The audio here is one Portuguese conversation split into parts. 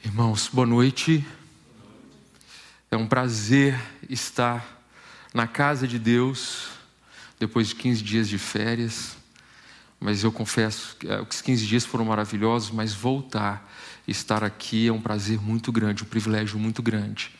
Irmãos, boa noite. É um prazer estar na casa de Deus depois de 15 dias de férias. Mas eu confesso que os 15 dias foram maravilhosos, mas voltar e estar aqui é um prazer muito grande, um privilégio muito grande.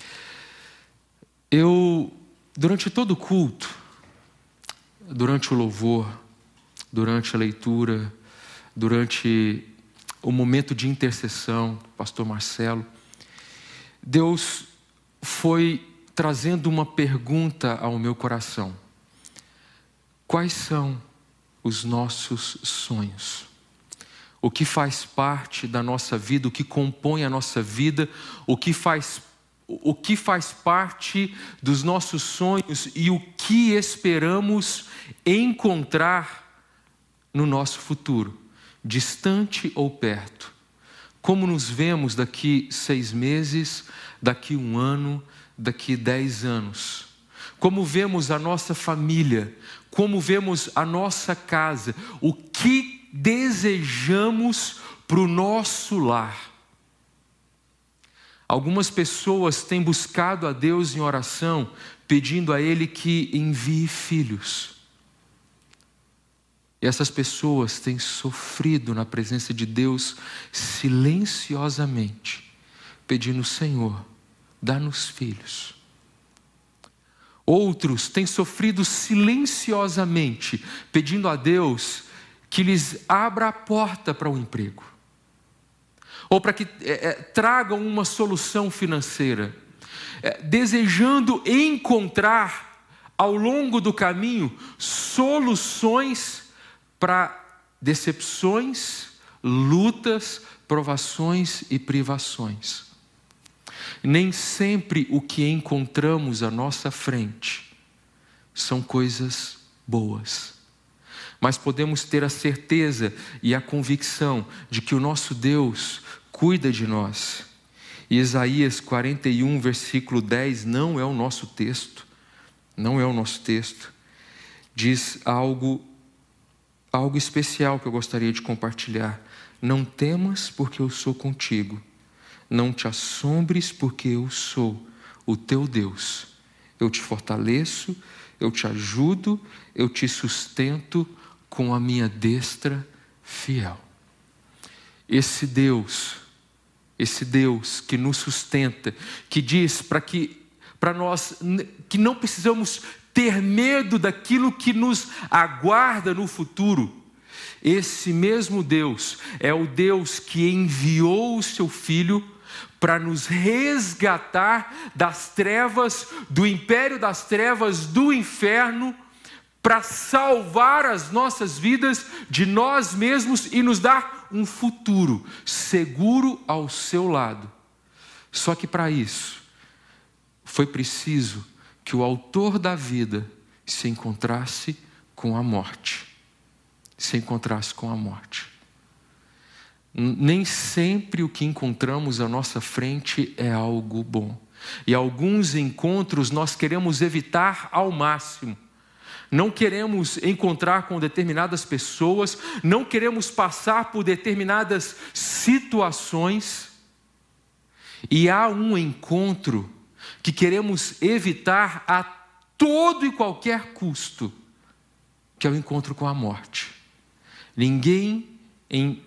Durante todo o culto, durante o louvor, durante a leitura, durante o momento de intercessão, pastor Marcelo, Deus foi trazendo uma pergunta ao meu coração: quais são os nossos sonhos? O que faz parte da nossa vida, o que compõe a nossa vida, o que faz parte dos nossos sonhos e o que esperamos encontrar no nosso futuro, distante ou perto. Como nos vemos daqui 6 meses, daqui 1 ano, daqui 10 anos. Como vemos a nossa família, como vemos a nossa casa, o que desejamos para o nosso lar. Algumas pessoas têm buscado a Deus em oração, pedindo a Ele que envie filhos. E essas pessoas têm sofrido na presença de Deus silenciosamente, pedindo: Senhor, dá-nos filhos. Outros têm sofrido silenciosamente, pedindo a Deus que lhes abra a porta para o emprego, ou para que tragam uma solução financeira, desejando encontrar ao longo do caminho soluções para decepções, lutas, provações e privações. Nem sempre o que encontramos à nossa frente são coisas boas, mas podemos ter a certeza e a convicção de que o nosso Deus cuida de nós. E Isaías 41, versículo 10, não é o nosso texto, diz algo especial que eu gostaria de compartilhar. Não temas, porque eu sou contigo. Não te assombres, porque eu sou o teu Deus. Eu te fortaleço, eu te ajudo, eu te sustento com a minha destra fiel. Esse Deus que nos sustenta, que diz para nós que não precisamos ter medo daquilo que nos aguarda no futuro. Esse mesmo Deus é o Deus que enviou o seu Filho para nos resgatar das trevas, do império das trevas, do inferno, para salvar as nossas vidas de nós mesmos e nos dar um futuro seguro ao seu lado. Só que para isso foi preciso que o autor da vida se encontrasse com a morte. Nem sempre o que encontramos à nossa frente é algo bom. E alguns encontros nós queremos evitar ao máximo. Não queremos encontrar com determinadas pessoas, não queremos passar por determinadas situações. E há um encontro que queremos evitar a todo e qualquer custo, que é o encontro com a morte. Ninguém em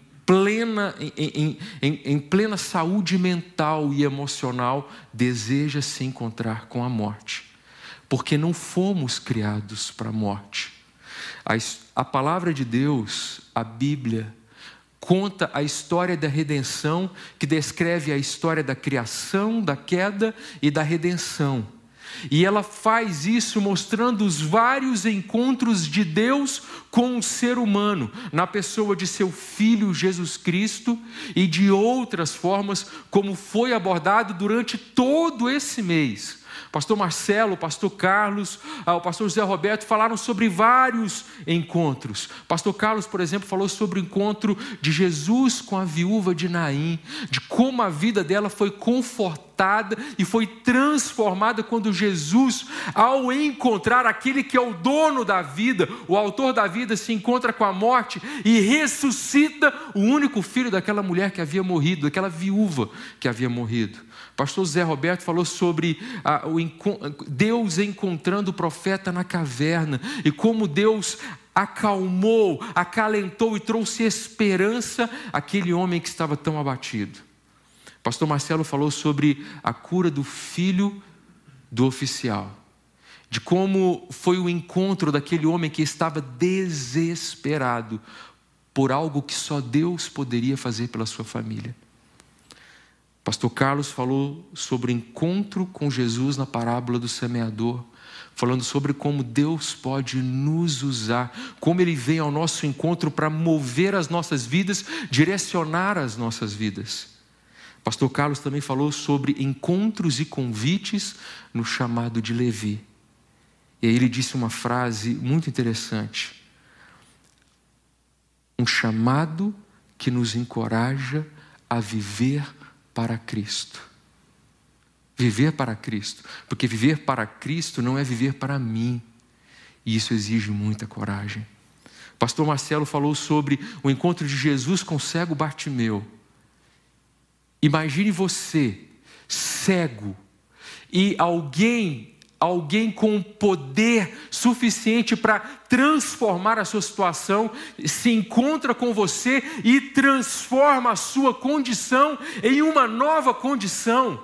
plena saúde mental e emocional deseja se encontrar com a morte, porque não fomos criados para a morte. A palavra de Deus, a Bíblia, conta a história da redenção, que descreve a história da criação, da queda e da redenção. E ela faz isso mostrando os vários encontros de Deus com o ser humano, na pessoa de seu Filho Jesus Cristo, e de outras formas, como foi abordado durante todo esse mês. Pastor Marcelo, o pastor Carlos, o pastor José Roberto falaram sobre vários encontros. Pastor Carlos, por exemplo, falou sobre o encontro de Jesus com a viúva de Naim, de como a vida dela foi confortada confortada e foi transformada quando Jesus, ao encontrar aquele que é o dono da vida, o autor da vida, se encontra com a morte e ressuscita o único filho daquela mulher que havia morrido, daquela viúva que havia morrido. O pastor Zé Roberto falou sobre Deus encontrando o profeta na caverna e como Deus acalmou, acalentou e trouxe esperança àquele homem que estava tão abatido. O pastor Marcelo falou sobre a cura do filho do oficial, de como foi o encontro daquele homem que estava desesperado por algo que só Deus poderia fazer pela sua família. Pastor Carlos falou sobre o encontro com Jesus na parábola do semeador, falando sobre como Deus pode nos usar, como Ele vem ao nosso encontro para mover as nossas vidas, direcionar as nossas vidas. Pastor Carlos também falou sobre encontros e convites no chamado de Levi. E aí ele disse uma frase muito interessante: um chamado que nos encoraja a viver para Cristo. Viver para Cristo, porque viver para Cristo não é viver para mim, e isso exige muita coragem. Pastor Marcelo falou sobre o encontro de Jesus com o cego Bartimeu. Imagine você, cego, e alguém com poder suficiente para transformar a sua situação, se encontra com você e transforma a sua condição em uma nova condição.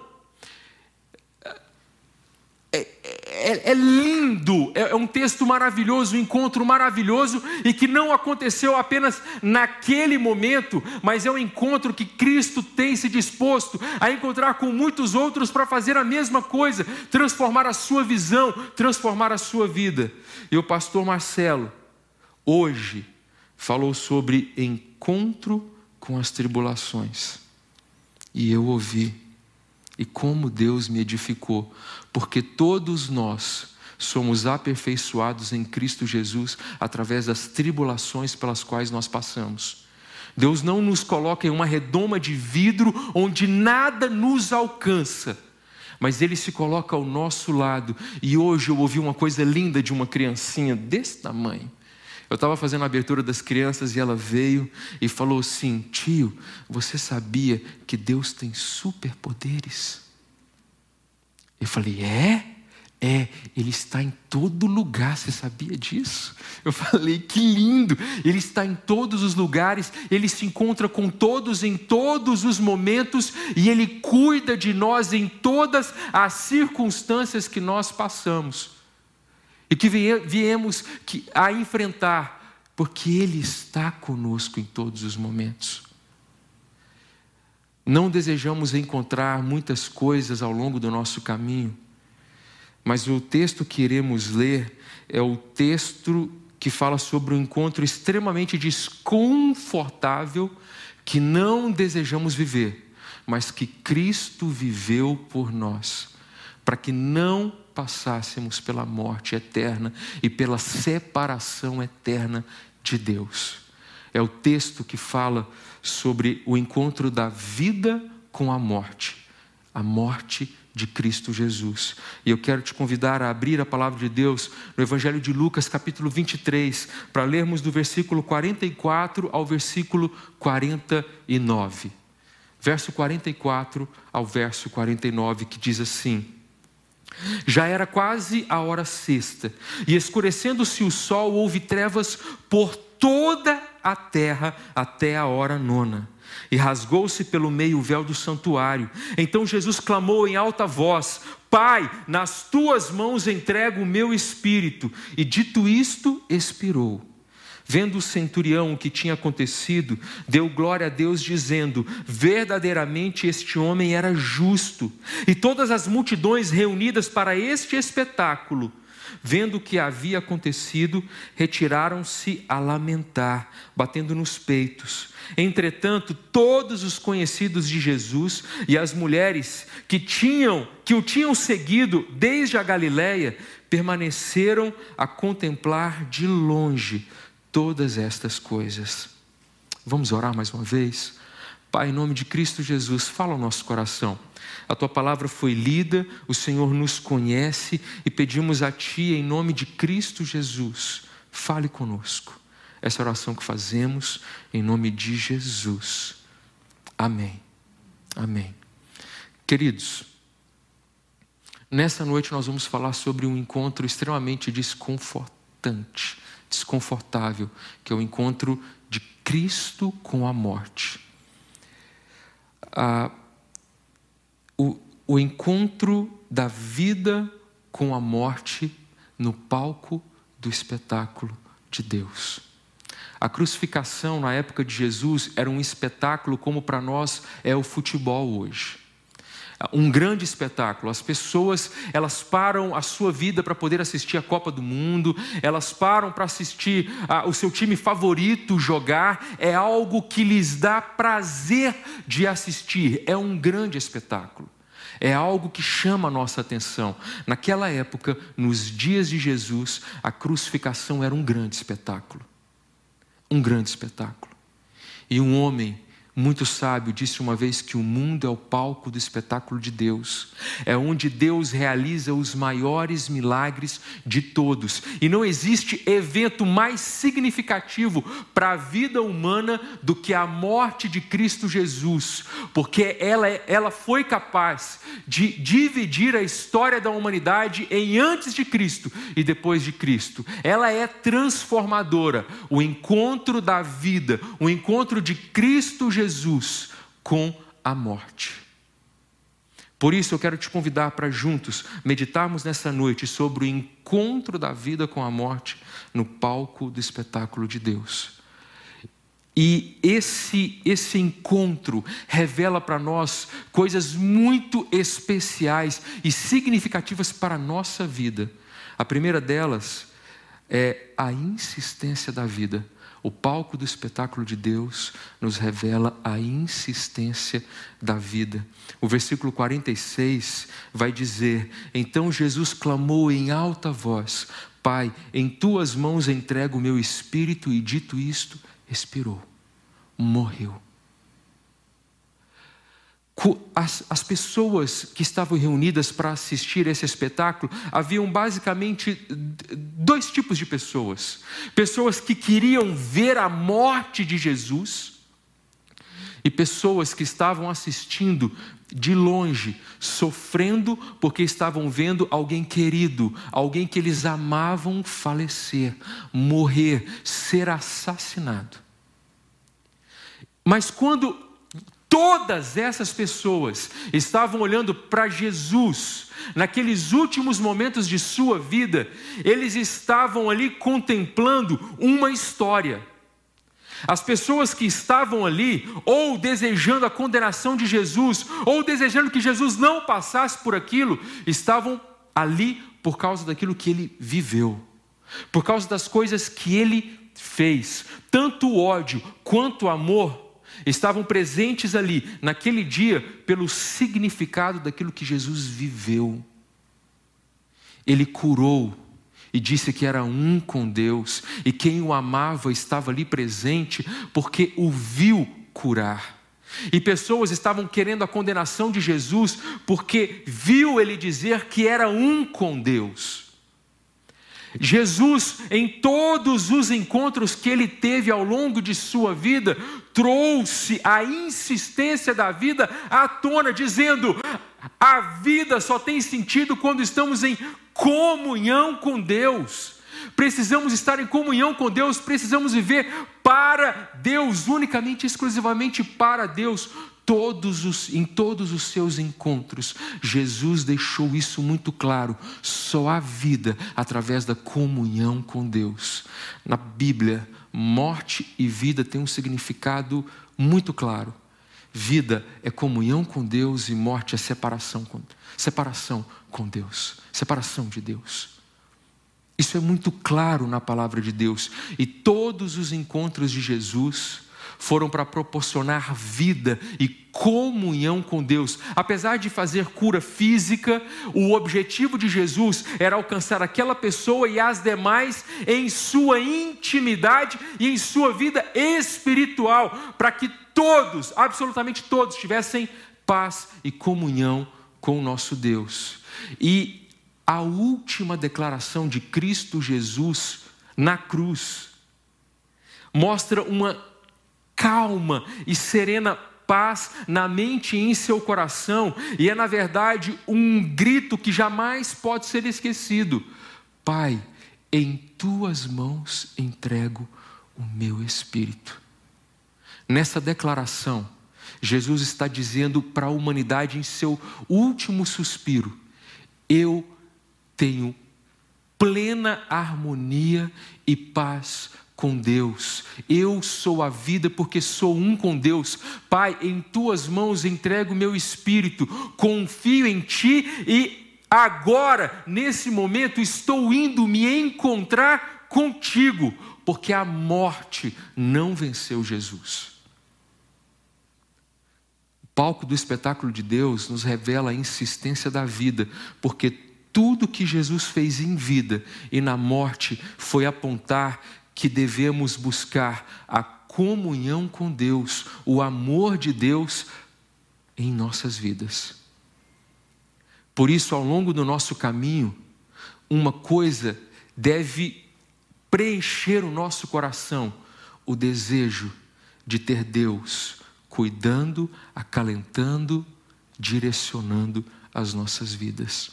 É lindo, é um texto maravilhoso, um encontro maravilhoso e que não aconteceu apenas naquele momento, mas é um encontro que Cristo tem se disposto a encontrar com muitos outros para fazer a mesma coisa, transformar a sua visão, transformar a sua vida. E o pastor Marcelo, hoje, falou sobre encontro com as tribulações. E eu ouvi. E como Deus me edificou, porque todos nós somos aperfeiçoados em Cristo Jesus através das tribulações pelas quais nós passamos. Deus não nos coloca em uma redoma de vidro onde nada nos alcança, mas Ele se coloca ao nosso lado. E hoje eu ouvi uma coisa linda de uma criancinha desse tamanho. Eu estava fazendo a abertura das crianças e ela veio e falou assim: tio, você sabia que Deus tem superpoderes? Eu falei, Ele está em todo lugar, você sabia disso? Eu falei, que lindo, Ele está em todos os lugares, Ele se encontra com todos em todos os momentos e Ele cuida de nós em todas as circunstâncias que nós passamos. E que viemos a enfrentar, porque Ele está conosco em todos os momentos. Não desejamos encontrar muitas coisas ao longo do nosso caminho, mas o texto que iremos ler é o texto que fala sobre um encontro extremamente desconfortável que não desejamos viver, mas que Cristo viveu por nós, para que não passássemos pela morte eterna e pela separação eterna de Deus. É o texto que fala sobre o encontro da vida com a morte de Cristo Jesus. E eu quero te convidar a abrir a palavra de Deus no Evangelho de Lucas, capítulo 23, para lermos do versículo 44 ao versículo 49. Verso 44 ao verso 49, que diz assim: já era quase a hora sexta, e escurecendo-se o sol, houve trevas por toda a terra até a hora nona. E rasgou-se pelo meio o véu do santuário. Então Jesus clamou em alta voz: Pai, nas tuas mãos entrego o meu espírito. E dito isto, expirou. Vendo o centurião o que tinha acontecido, deu glória a Deus, dizendo: verdadeiramente este homem era justo. E todas as multidões reunidas para este espetáculo, vendo o que havia acontecido, retiraram-se a lamentar, batendo nos peitos. Entretanto, todos os conhecidos de Jesus e as mulheres que o tinham seguido desde a Galiléia, permaneceram a contemplar de longe todas estas coisas. Vamos orar mais uma vez? Pai, em nome de Cristo Jesus, fala ao nosso coração. A Tua palavra foi lida, o Senhor nos conhece e pedimos a Ti, em nome de Cristo Jesus, fale conosco. Essa oração que fazemos em nome de Jesus. Amém. Amém. Queridos, nessa noite nós vamos falar sobre um encontro extremamente desconfortável, que é o encontro de Cristo com a morte. O encontro da vida com a morte no palco do espetáculo de Deus. A crucificação na época de Jesus era um espetáculo como para nós é o futebol hoje. Um grande espetáculo. As pessoas, elas param a sua vida para poder assistir a Copa do Mundo, elas param para assistir o seu time favorito jogar, é algo que lhes dá prazer de assistir, é um grande espetáculo. É algo que chama a nossa atenção. Naquela época, nos dias de Jesus, a crucificação era um grande espetáculo. Um grande espetáculo. E um homem muito sábio disse uma vez que o mundo é o palco do espetáculo de Deus. É onde Deus realiza os maiores milagres de todos. E não existe evento mais significativo para a vida humana do que a morte de Cristo Jesus. Porque ela foi capaz de dividir a história da humanidade em antes de Cristo e depois de Cristo. Ela é transformadora. O encontro da vida, o encontro de Cristo Jesus com a morte. Por isso eu quero te convidar para juntos meditarmos nessa noite sobre o encontro da vida com a morte no palco do espetáculo de Deus. E esse encontro revela para nós coisas muito especiais e significativas para a nossa vida. A primeira delas é a insistência da vida. O palco do espetáculo de Deus nos revela a insistência da vida. O versículo 46 vai dizer: então Jesus clamou em alta voz: Pai, em tuas mãos entrego o meu espírito, e dito isto, expirou, morreu. As pessoas que estavam reunidas para assistir esse espetáculo, haviam basicamente dois tipos de pessoas. Pessoas que queriam ver a morte de Jesus e pessoas que estavam assistindo de longe, sofrendo porque estavam vendo alguém querido, alguém que eles amavam falecer, morrer, ser assassinado. Mas quando todas essas pessoas estavam olhando para Jesus, naqueles últimos momentos de sua vida, eles estavam ali contemplando uma história. As pessoas que estavam ali, ou desejando a condenação de Jesus, ou desejando que Jesus não passasse por aquilo, estavam ali por causa daquilo que ele viveu, por causa das coisas que ele fez. Tanto o ódio quanto o amor estavam presentes ali, naquele dia, pelo significado daquilo que Jesus viveu. Ele curou e disse que era um com Deus, e quem o amava estava ali presente, porque o viu curar. E pessoas estavam querendo a condenação de Jesus, porque viu ele dizer que era um com Deus. Jesus, em todos os encontros que ele teve ao longo de sua vida, trouxe a insistência da vida à tona, dizendo: a vida só tem sentido quando estamos em comunhão com Deus. Precisamos estar em comunhão com Deus, precisamos viver para Deus, unicamente, exclusivamente para Deus. Em todos os seus encontros, Jesus deixou isso muito claro. Só há vida através da comunhão com Deus. Na Bíblia, morte e vida têm um significado muito claro. Vida é comunhão com Deus e morte é separação com Deus, separação de Deus. Isso é muito claro na palavra de Deus. E todos os encontros de Jesus foram para proporcionar vida e comunhão com Deus. Apesar de fazer cura física, o objetivo de Jesus era alcançar aquela pessoa e as demais em sua intimidade e em sua vida espiritual, para que todos, absolutamente todos, tivessem paz e comunhão com o nosso Deus. E a última declaração de Cristo Jesus na cruz mostra uma calma e serena paz na mente e em seu coração, e é na verdade um grito que jamais pode ser esquecido: Pai, em tuas mãos entrego o meu espírito. Nessa declaração, Jesus está dizendo para a humanidade em seu último suspiro: eu tenho plena harmonia e paz com Deus. Eu sou a vida porque sou um com Deus. Pai, em tuas mãos entrego o meu espírito, confio em ti e agora, nesse momento, estou indo me encontrar contigo, porque a morte não venceu Jesus. O palco do espetáculo de Deus nos revela a insistência da vida, porque tudo que Jesus fez em vida e na morte foi apontar que devemos buscar a comunhão com Deus, o amor de Deus em nossas vidas. Por isso, ao longo do nosso caminho, uma coisa deve preencher o nosso coração: o desejo de ter Deus cuidando, acalentando, direcionando as nossas vidas.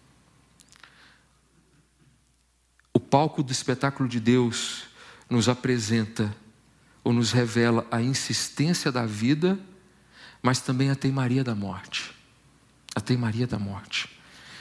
O palco do espetáculo de Deus nos apresenta ou nos revela a insistência da vida, mas também a teimaria da morte. A teimaria da morte.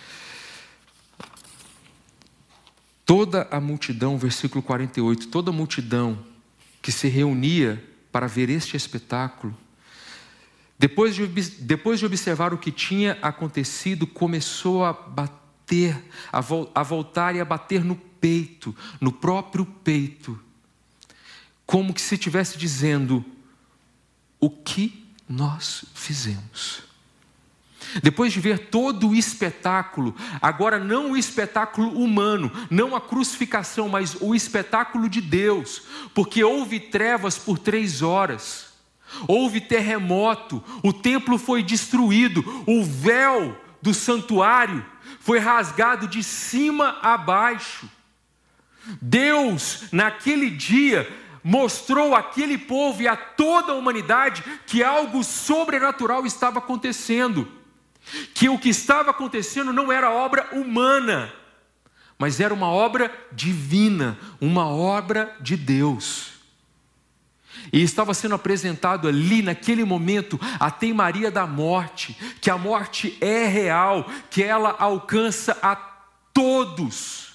Toda a multidão, versículo 48, toda a multidão que se reunia para ver este espetáculo, depois de observar o que tinha acontecido, começou a bater, a voltar e a bater no peito, no próprio peito, como que se estivesse dizendo: o que nós fizemos? Depois de ver todo o espetáculo, agora não o espetáculo humano, não a crucificação, mas o espetáculo de Deus, porque houve trevas por 3 horas, houve terremoto, o templo foi destruído, o véu do santuário foi rasgado de cima a baixo. Deus, naquele dia, mostrou àquele povo e a toda a humanidade que algo sobrenatural estava acontecendo. Que o que estava acontecendo não era obra humana, mas era uma obra divina, uma obra de Deus. E estava sendo apresentado ali, naquele momento, a teimaria da morte, que a morte é real, que ela alcança a todos,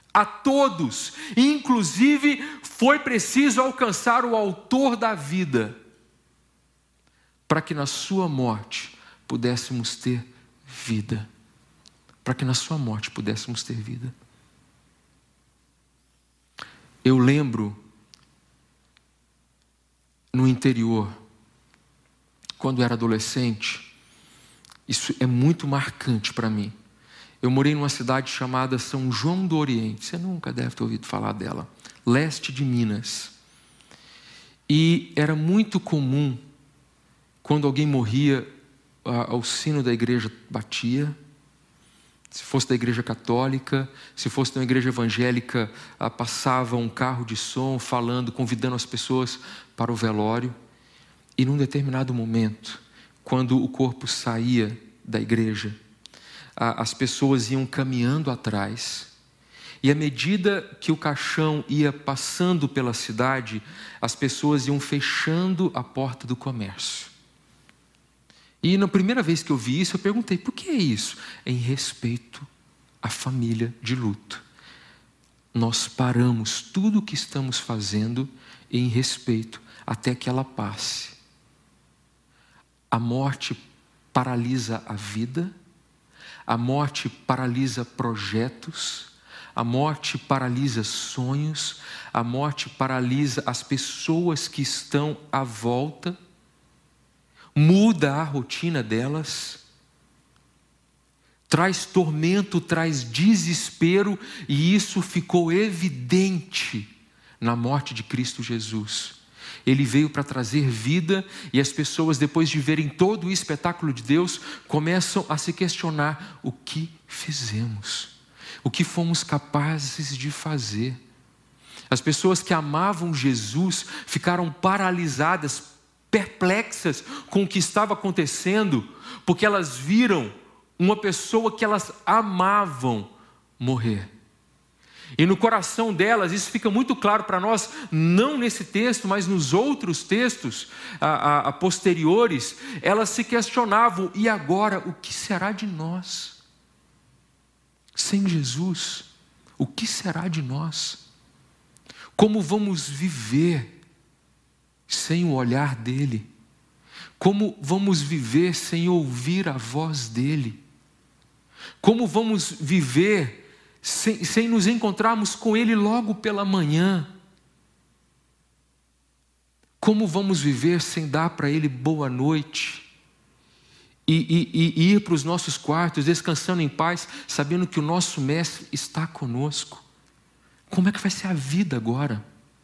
inclusive foi preciso alcançar o autor da vida, para que na sua morte pudéssemos ter vida, Eu lembro, no interior, quando era adolescente, isso é muito marcante para mim. Eu morei numa cidade chamada São João do Oriente, você nunca deve ter ouvido falar dela, leste de Minas. E era muito comum, quando alguém morria, o sino da igreja batia. Se fosse da igreja católica, se fosse da igreja evangélica, passava um carro de som falando, convidando as pessoas para o velório. E num determinado momento, quando o corpo saía da igreja, as pessoas iam caminhando atrás, e à medida que o caixão ia passando pela cidade, as pessoas iam fechando a porta do comércio. E na primeira vez que eu vi isso, eu perguntei: por que é isso? Em respeito à família de luto. Nós paramos tudo o que estamos fazendo em respeito até que ela passe. A morte paralisa a vida, a morte paralisa projetos, A morte paralisa sonhos, a morte paralisa as pessoas que estão à volta, muda a rotina delas, traz tormento, traz desespero, e isso ficou evidente na morte de Cristo Jesus. Ele veio para trazer vida, e as pessoas, depois de verem todo o espetáculo de Deus, começam a se questionar: o que fizemos? O que fomos capazes de fazer? As pessoas que amavam Jesus ficaram paralisadas, perplexas com o que estava acontecendo, porque elas viram uma pessoa que elas amavam morrer. E no coração delas, isso fica muito claro para nós, não nesse texto, mas nos outros textos posteriores, elas se questionavam: e agora, o que será de nós? Sem Jesus, o que será de nós? Como vamos viver sem o olhar dele? Como vamos viver sem ouvir a voz dele? Como vamos viver sem nos encontrarmos com ele logo pela manhã? Como vamos viver sem dar para ele boa noite? E ir para os nossos quartos descansando em paz, sabendo que o nosso mestre está conosco? Como é que vai ser a vida agora?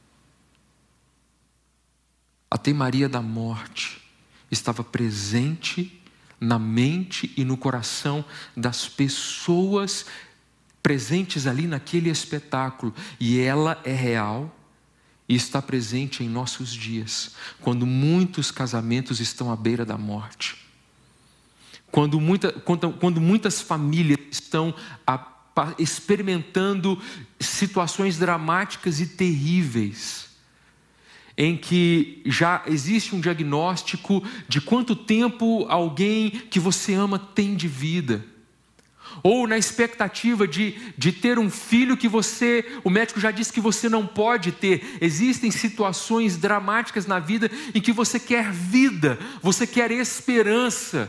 A teimaria da morte estava presente na mente e no coração das pessoas presentes ali naquele espetáculo, e ela é real e está presente em nossos dias, quando muitos casamentos estão à beira da morte, quando muitas famílias estão experimentando situações dramáticas e terríveis, em que já existe um diagnóstico de quanto tempo alguém que você ama tem de vida, ou na expectativa de ter um filho que o médico já disse que você não pode ter. Existem situações dramáticas na vida em que você quer vida, você quer esperança,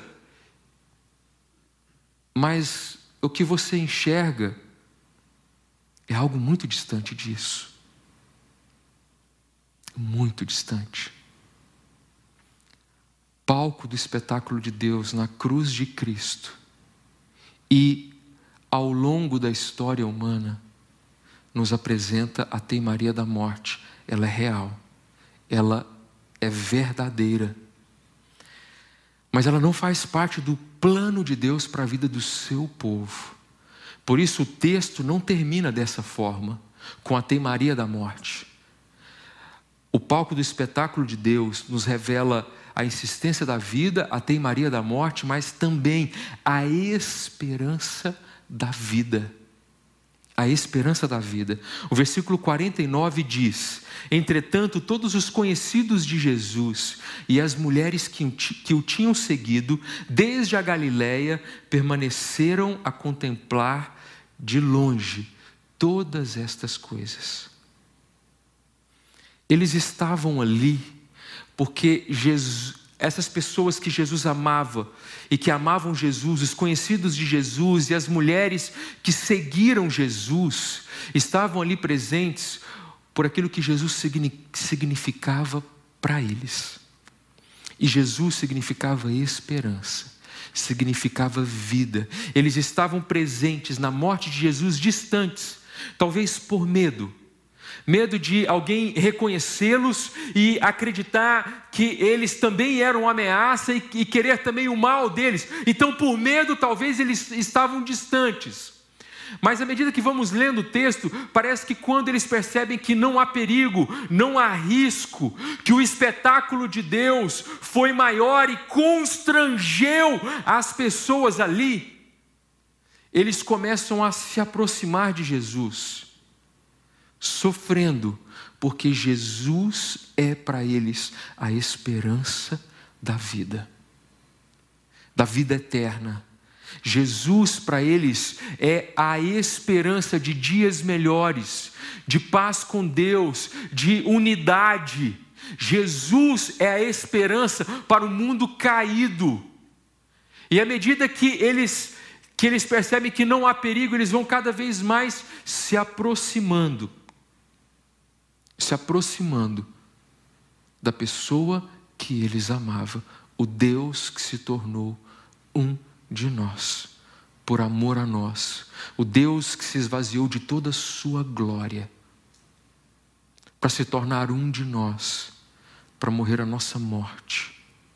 mas o que você enxerga é algo muito distante disso. Muito distante. Palco do espetáculo de Deus na cruz de Cristo, e ao longo da história humana, nos apresenta a teimaria da morte. Ela é real, ela é verdadeira, mas ela não faz parte do plano de Deus para a vida do seu povo. Por isso o texto não termina dessa forma, com a teimaria da morte. O palco do espetáculo de Deus nos revela a insistência da vida, a teimaria da morte, mas também a esperança da vida. A esperança da vida. O versículo 49 diz: entretanto, todos os conhecidos de Jesus e as mulheres que o tinham seguido, desde a Galileia, permaneceram a contemplar de longe todas estas coisas. Eles estavam ali porque essas pessoas que Jesus amava e que amavam Jesus, os conhecidos de Jesus e as mulheres que seguiram Jesus, estavam ali presentes por aquilo que Jesus significava para eles. E Jesus significava esperança, significava vida. Eles estavam presentes na morte de Jesus, distantes, talvez por medo de alguém reconhecê-los e acreditar que eles também eram uma ameaça e querer também o mal deles. Então, por medo, talvez eles estavam distantes. Mas à medida que vamos lendo o texto, parece que quando eles percebem que não há perigo, não há risco, que o espetáculo de Deus foi maior e constrangeu as pessoas ali, eles começam a se aproximar de Jesus, sofrendo, porque Jesus é para eles a esperança da vida eterna. Jesus para eles é a esperança de dias melhores, de paz com Deus, de unidade. Jesus é a esperança para o mundo caído. E à medida que eles que eles percebem que não há perigo, eles vão cada vez mais se aproximando da pessoa que eles amavam, o Deus que se tornou um de nós, por amor a nós, o Deus que se esvaziou de toda a sua glória, para se tornar um de nós, para morrer a nossa morte.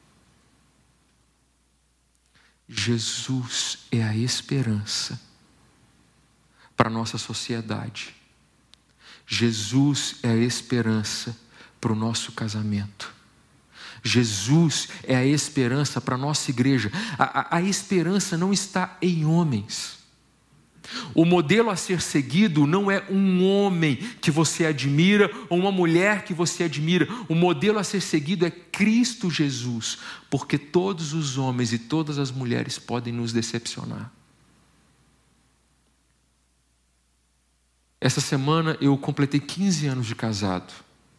Jesus é a esperança para a nossa sociedade. Jesus é a esperança para o nosso casamento. Jesus é a esperança para a nossa igreja. A esperança não está em homens. O modelo a ser seguido não é um homem que você admira ou uma mulher que você admira. O modelo a ser seguido é Cristo Jesus, porque todos os homens e todas as mulheres podem nos decepcionar. Essa semana eu completei 15 anos de casado.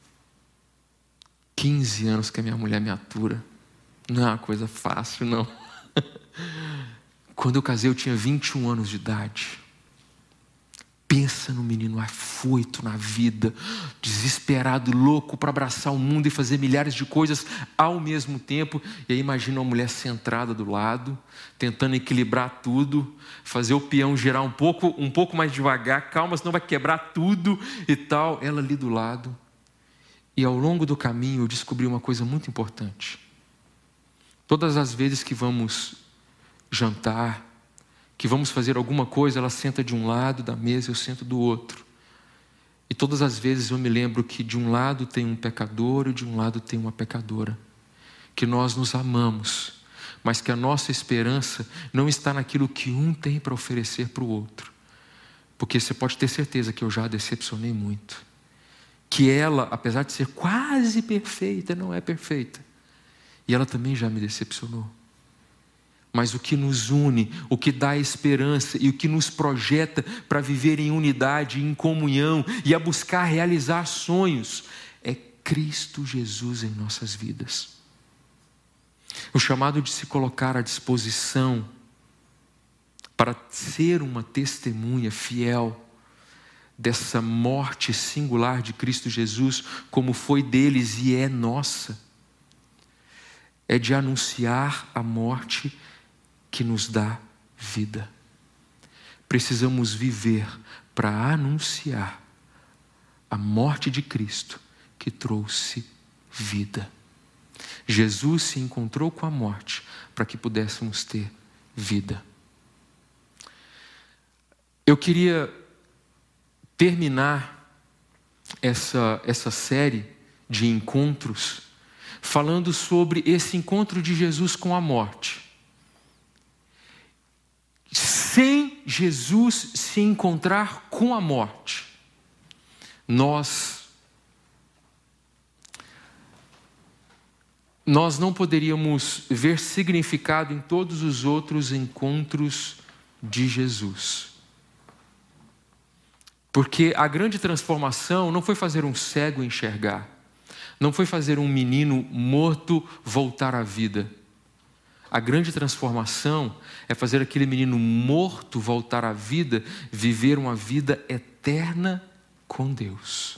15 anos que a minha mulher me atura. Não é uma coisa fácil, não. Quando eu casei, eu tinha 21 anos de idade. Pensa no menino afoito na vida, desesperado, louco para abraçar o mundo e fazer milhares de coisas ao mesmo tempo. E aí imagina uma mulher centrada do lado, tentando equilibrar tudo, fazer o peão girar um pouco mais devagar, calma, senão vai quebrar tudo e tal. Ela ali do lado. E ao longo do caminho eu descobri uma coisa muito importante. Todas as vezes que vamos jantar, que vamos fazer alguma coisa, ela senta de um lado da mesa, eu sento do outro. E todas as vezes eu me lembro que de um lado tem um pecador e de um lado tem uma pecadora. Que nós nos amamos, mas que a nossa esperança não está naquilo que um tem para oferecer para o outro. Porque você pode ter certeza que eu já a decepcionei muito. Que ela, apesar de ser quase perfeita, não é perfeita. E ela também já me decepcionou. Mas o que nos une, o que dá esperança e o que nos projeta para viver em unidade, em comunhão e a buscar realizar sonhos, é Cristo Jesus em nossas vidas. O chamado de se colocar à disposição para ser uma testemunha fiel dessa morte singular de Cristo Jesus, como foi deles e é nossa, é de anunciar a morte que nos dá vida. Precisamos viver para anunciar a morte de Cristo que trouxe vida. Jesus se encontrou com a morte para que pudéssemos ter vida. Eu queria terminar essa série de encontros falando sobre esse encontro de Jesus com a morte. Sem Jesus se encontrar com a morte, nós não poderíamos ver significado em todos os outros encontros de Jesus. Porque a grande transformação não foi fazer um cego enxergar, não foi fazer um menino morto voltar à vida. A grande transformação é fazer aquele menino morto voltar à vida, viver uma vida eterna com Deus.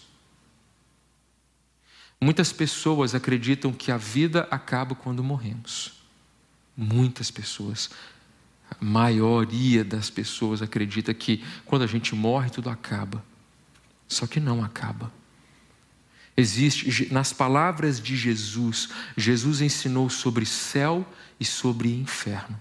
Muitas pessoas acreditam que a vida acaba quando morremos. Muitas pessoas. A maioria das pessoas acredita que quando a gente morre tudo acaba. Só que não acaba. Existe, nas palavras de Jesus, Jesus ensinou sobre céu e sobre inferno.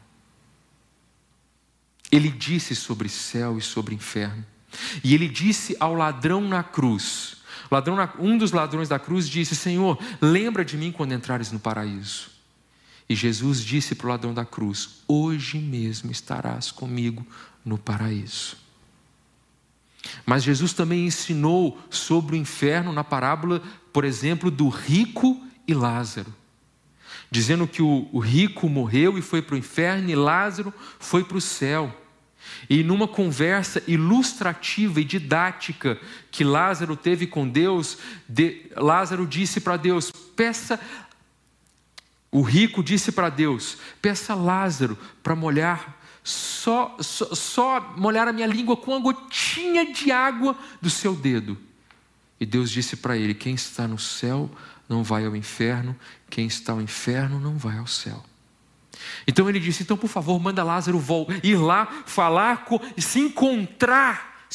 Ele disse sobre céu e sobre inferno. E ele disse ao ladrão na cruz, um dos ladrões da cruz disse: Senhor, lembra de mim quando entrares no paraíso. E Jesus disse para o ladrão da cruz: hoje mesmo estarás comigo no paraíso. Mas Jesus também ensinou sobre o inferno na parábola, por exemplo, do rico e Lázaro, dizendo que o rico morreu e foi para o inferno e Lázaro foi para o céu. E numa conversa ilustrativa e didática que Lázaro teve com Deus, Lázaro disse para Deus: o rico disse para Deus: peça Lázaro para molhar só molhar a minha língua com uma gotinha de água do seu dedo. E Deus disse para ele: quem está no céu não vai ao inferno, quem está ao inferno não vai ao céu. Então ele disse: então por favor, manda Lázaro ir lá, falar, se encontrar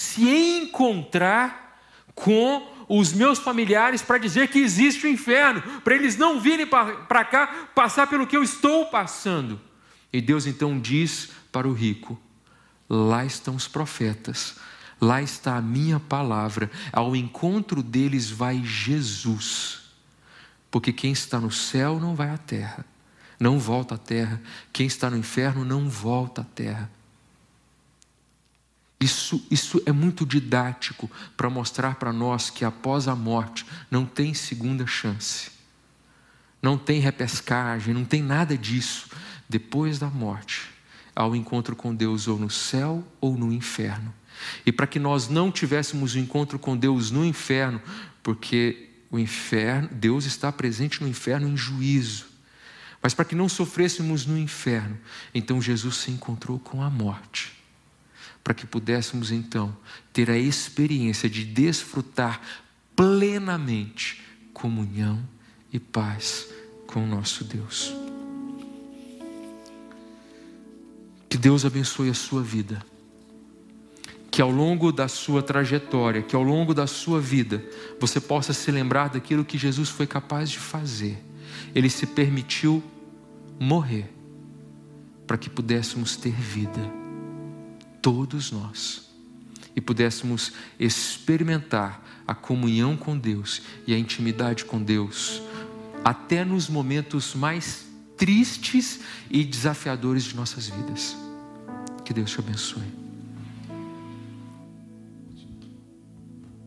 com os meus familiares para dizer que existe o inferno, para eles não virem para cá passar pelo que eu estou passando. E Deus então diz para o rico: lá estão os profetas, lá está a minha palavra, ao encontro deles vai Jesus, porque quem está no céu não vai à terra, não volta à terra, quem está no inferno não volta à terra. Isso é muito didático para mostrar para nós que após a morte não tem segunda chance, não tem repescagem, não tem nada disso. Depois da morte, há o encontro com Deus ou no céu ou no inferno. E para que nós não tivéssemos o encontro com Deus no inferno, porque o inferno, Deus está presente no inferno em juízo, mas para que não sofrêssemos no inferno, então Jesus se encontrou com a morte, para que pudéssemos então ter a experiência de desfrutar plenamente comunhão e paz com o nosso Deus. Que Deus abençoe a sua vida, que ao longo da sua trajetória, que ao longo da sua vida, você possa se lembrar daquilo que Jesus foi capaz de fazer. Ele se permitiu morrer para que pudéssemos ter vida, todos nós, e pudéssemos experimentar a comunhão com Deus e a intimidade com Deus, até nos momentos mais tristes e desafiadores de nossas vidas. Que Deus te abençoe.